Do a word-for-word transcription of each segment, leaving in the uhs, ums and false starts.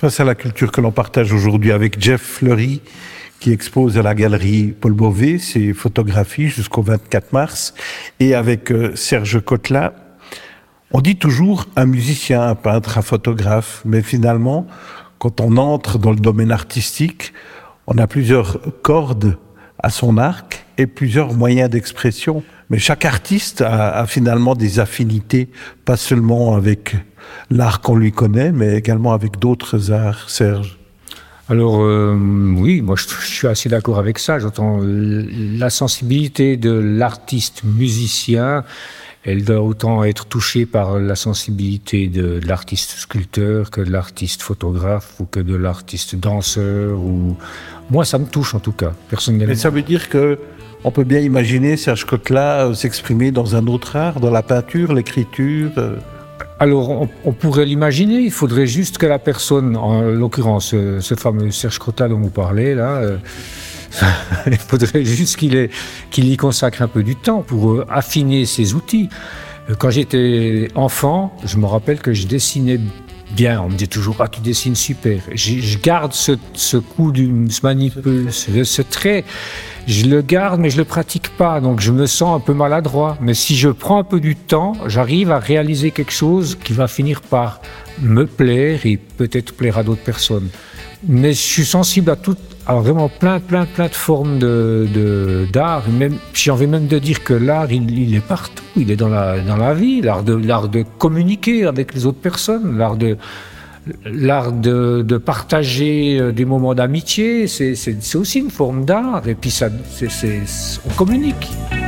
Face à la culture que l'on partage aujourd'hui avec Jeff Fleury, qui expose à la galerie Paul Beauvais ses photographies jusqu'au vingt-quatre mars, et avec euh, Serge Cotla. On dit toujours un musicien, un peintre, un photographe, mais finalement, quand on entre dans le domaine artistique, on a plusieurs cordes à son arc et plusieurs moyens d'expression. Mais chaque artiste a, a finalement des affinités, pas seulement avec l'art qu'on lui connaît, mais également avec d'autres arts, Serge. Alors euh, oui, moi je, je suis assez d'accord avec ça. J'entends la sensibilité de l'artiste musicien, elle doit autant être touchée par la sensibilité de, de l'artiste sculpteur que de l'artiste photographe ou que de l'artiste danseur. Ou... Moi ça me touche en tout cas, personnellement. Mais ça veut dire que on peut bien imaginer Serge Cotla euh, s'exprimer dans un autre art, dans la peinture, l'écriture euh... Alors, on, on pourrait l'imaginer, il faudrait juste que la personne, en l'occurrence, ce, ce fameux Serge Cotla dont vous parlez, là, euh, il faudrait juste qu'il, ait, qu'il y consacre un peu du temps pour euh, affiner ses outils. Quand j'étais enfant, je me rappelle que je dessinais bien, on me disait toujours « Ah, tu dessines super ». Je garde ce, ce coup, du, ce manipule, ce, ce trait, je le garde mais je le pratique pas, donc je me sens un peu maladroit. Mais si je prends un peu du temps, j'arrive à réaliser quelque chose qui va finir par me plaire et peut-être plaire à d'autres personnes. Mais je suis sensible à tout, à vraiment plein, plein, plein de formes de, de, d'art. Même, j'ai envie même de dire que l'art, il, il est partout. Il est dans la, dans la vie. L'art de, l'art de communiquer avec les autres personnes. L'art de, l'art de, de partager des moments d'amitié. C'est, c'est, c'est aussi une forme d'art. Et puis, ça, c'est, c'est, on communique.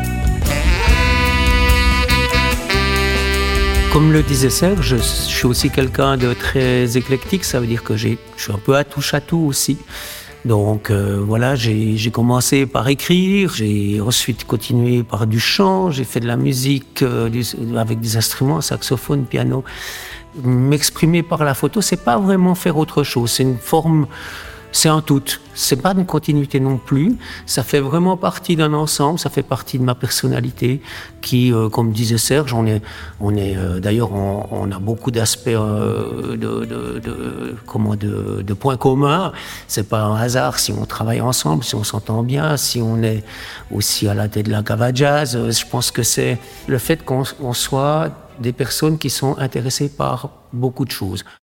Comme le disait Serge, je suis aussi quelqu'un de très éclectique, ça veut dire que j'ai, je suis un peu à touche à tout aussi. Donc euh, voilà, j'ai, j'ai commencé par écrire, j'ai ensuite continué par du chant, j'ai fait de la musique euh, du, avec des instruments, saxophone, piano. M'exprimer par la photo, c'est pas vraiment faire autre chose, c'est une forme... C'est un tout, c'est pas une continuité non plus, ça fait vraiment partie d'un ensemble, ça fait partie de ma personnalité qui, euh, comme disait Serge, on est, on est euh, d'ailleurs on, on a beaucoup d'aspects, euh, de, de, de, comment, de, de points communs, c'est pas un hasard si on travaille ensemble, si on s'entend bien, si on est aussi à la tête de la cave à jazz, je pense que c'est le fait qu'on on soit des personnes qui sont intéressées par beaucoup de choses.